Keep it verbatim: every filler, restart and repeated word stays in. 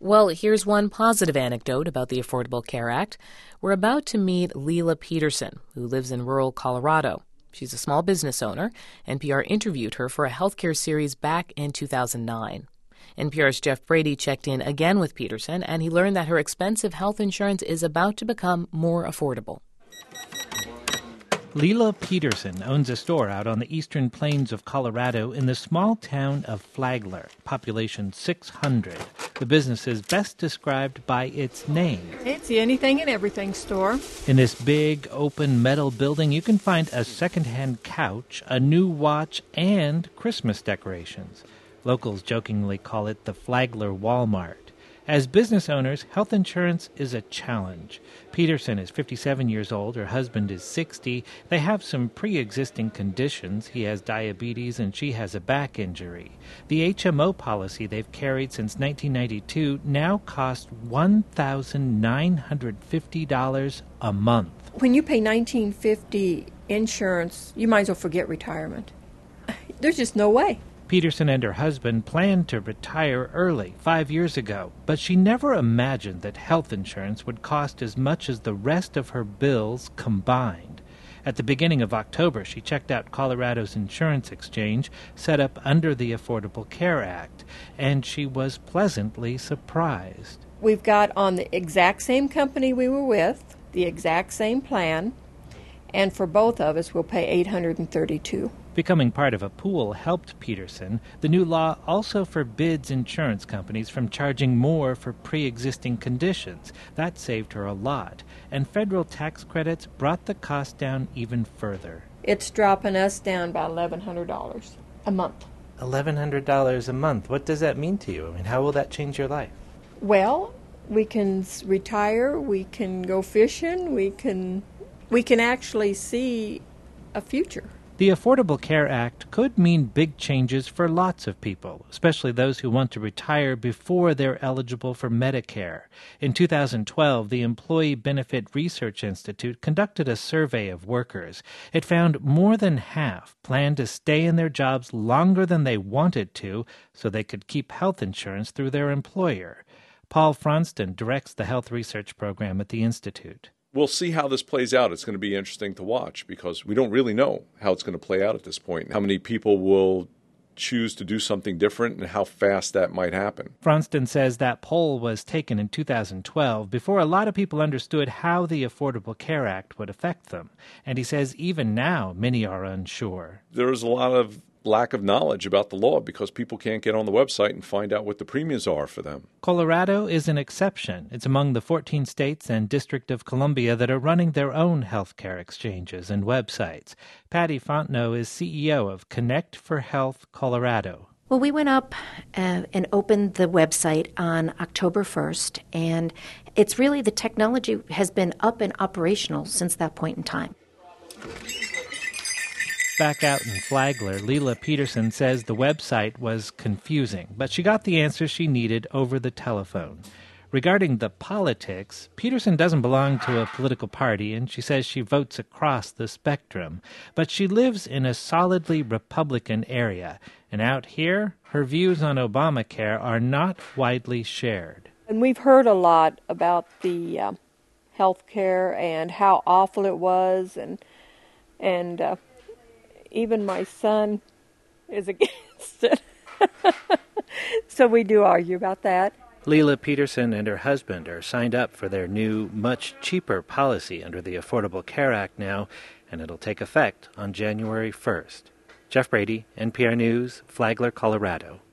Well, here's one positive anecdote about the Affordable Care Act. We're about to meet Leela Peterson, who lives in rural Colorado. She's a small business owner. N P R interviewed her for a healthcare series back in two thousand nine. N P R's Jeff Brady checked in again with Peterson, and he learned that her expensive health insurance is about to become more affordable. Leela Peterson owns a store out on the eastern plains of Colorado in the small town of Flagler, population six hundred. The business is best described by its name. It's the anything and everything store. In this big, open metal building, you can find a second-hand couch, a new watch, and Christmas decorations. Locals jokingly call it the Flagler Walmart. As business owners, health insurance is a challenge. Peterson is fifty-seven years old. Her husband is sixty. They have some pre-existing conditions. He has diabetes and she has a back injury. The H M O policy they've carried since nineteen ninety-two now costs one thousand nine hundred fifty dollars a month. When you pay nineteen fifty insurance, you might as well forget retirement. There's just no way. Peterson and her husband planned to retire early five years ago, but she never imagined that health insurance would cost as much as the rest of her bills combined. At the beginning of October, she checked out Colorado's insurance exchange, set up under the Affordable Care Act, and she was pleasantly surprised. We've got on the exact same company we were with, the exact same plan, and for both of us, we'll pay eight hundred thirty-two dollars. Becoming part of a pool helped Peterson. The new law also forbids insurance companies from charging more for pre-existing conditions. That saved her a lot. And federal tax credits brought the cost down even further. It's dropping us down by eleven hundred dollars a month. eleven hundred dollars a month. What does that mean to you? I mean, how will that change your life? Well, we can retire, we can go fishing, we can, we can actually see a future. The Affordable Care Act could mean big changes for lots of people, especially those who want to retire before they're eligible for Medicare. In two thousand twelve, the Employee Benefit Research Institute conducted a survey of workers. It found more than half planned to stay in their jobs longer than they wanted to so they could keep health insurance through their employer. Paul Fronston directs the health research program at the Institute. We'll see how this plays out. It's going to be interesting to watch because we don't really know how it's going to play out at this point. How many people will choose to do something different and how fast that might happen. Fronston says that poll was taken in two thousand twelve before a lot of people understood how the Affordable Care Act would affect them. And he says even now many are unsure. There is a lot of lack of knowledge about the law because people can't get on the website and find out what the premiums are for them. Colorado is an exception. It's among the fourteen states and District of Columbia that are running their own health care exchanges and websites. Patty Fontenot is C E O of Connect for Health Colorado. Well, we went up uh, and opened the website on October first, and it's really the technology has been up and operational since that point in time. Back out in Flagler, Leela Peterson says the website was confusing, but she got the answers she needed over the telephone. Regarding the politics, Peterson doesn't belong to a political party, and she says she votes across the spectrum. But she lives in a solidly Republican area, and out here, her views on Obamacare are not widely shared. And we've heard a lot about the uh, health care and how awful it was, and and uh, even my son is against it. So we do argue about that. Leela Peterson and her husband are signed up for their new, much cheaper policy under the Affordable Care Act now, and it'll take effect on January first. Jeff Brady, N P R News, Flagler, Colorado.